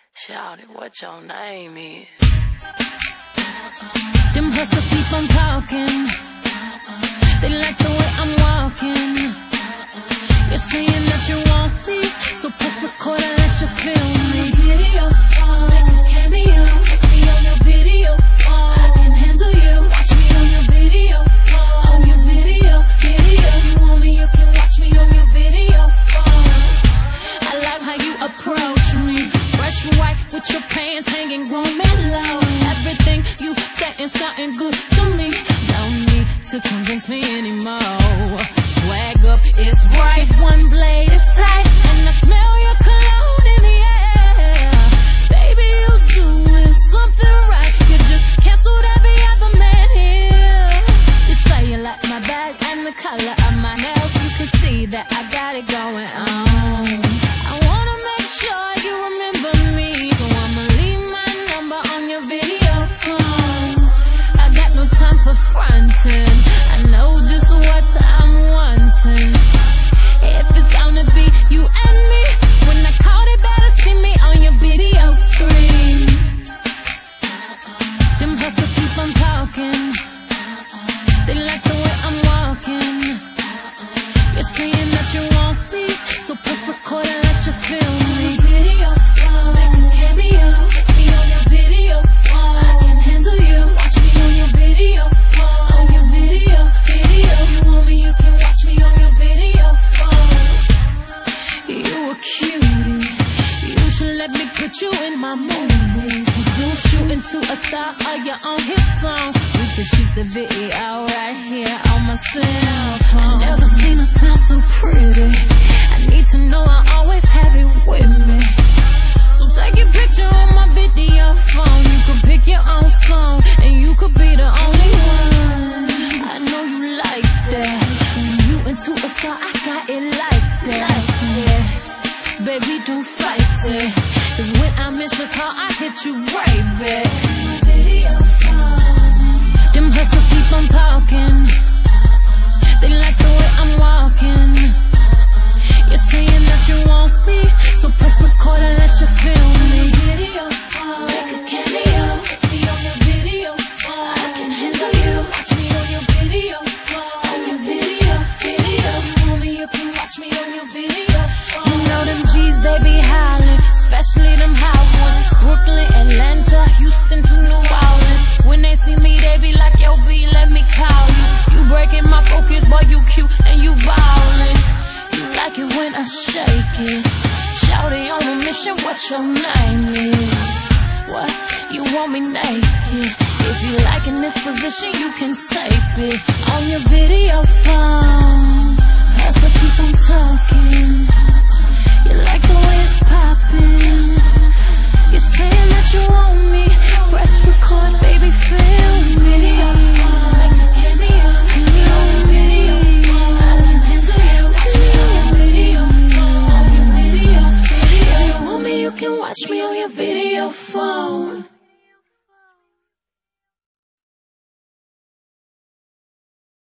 Shout it, what your name is? Them hustlers keep on talking. They like the way I'm walking. You're saying that you want me, so press record and let you feel me. Video, make a cameo. Take me on your video. I can handle you. Watch me on your video. On your video. You want me, you can watch me on your video. I like how you approach me. Fresh white with your pants hanging, grown and low. Everything you saying sounding good to me. Don't need to convince me anymore. Swag up, it's right. One blade is tight, and I smell your cologne in the air. Baby, you doing something right. You just canceled every other man here. You say you like my bag and the color of my nails. You can see that I got it going on. I wanna make sure you remember me, so I'ma leave my number on your video phone. I got no time for fronting. I know just what I'm wanting. If it's gonna be you and me, when I call it, better see me on your video screen. Them hustlers keep on talking. They like the way I'm walking. You're saying that you want me, so press record and let you feel me. Video, make a cameo. Take me on your video. I can handle you. Watch me on your video. On your video. You want me, you can watch me on your video. You a cutie. You should let me put you in my movies. You shoot into a star of your own hit song. We can shoot the video right here on my cell phone. I never seen her smile so pretty. I need to know I always have it with me. So take a picture on my video phone. You could pick your own song, and you could be the only one. I know you like that. When you into a star, I got it like that. Yeah. Baby, don't fight it, 'cause when I miss your call, I hit you right back. Them hustlers keep on talking. They like the way I'm walking. You're saying that you want me, so press record and let you feel me. Video, make a cameo. Take me on your video. I can handle you. Watch me on your video. On your video. You want me, you can watch me on your video. You know them G's, they be hollering, especially them hot ones. Brooklyn, Atlanta, Houston to New Orleans. When they see me, they be like, yo, B, let me call you. You breaking my focus, boy, you cute and you ballin'. You like it when I shake it. Shawty on a mission, what your name is? What? You want me naked? If you like in this position, you can tape it on your video phone. Hustle, keep on talking. You like the way it's poppin'. You're saying that you want me. Press record, baby, feel me. Video, make a cameo. Take me on your video. I can handle you. Watch me on your video. On your video. You want me, you can watch me on your video phone.